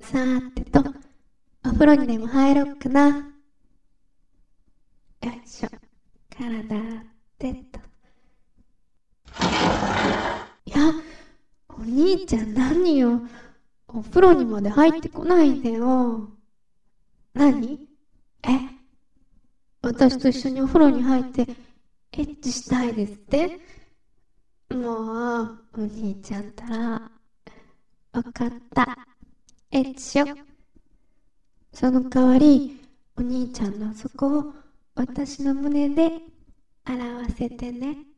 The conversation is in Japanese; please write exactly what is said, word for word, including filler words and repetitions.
さーてと、お風呂にでも入ろっかな。よいしょ、体ってと。いや、お兄ちゃん何よ。お風呂にまで入ってこないでよ。何？え？私と一緒にお風呂に入ってエッチしたいですって？もう、お兄ちゃんったら。わかった。エッチしよ。その代わり、お兄ちゃんのそこを私の胸で表せてね。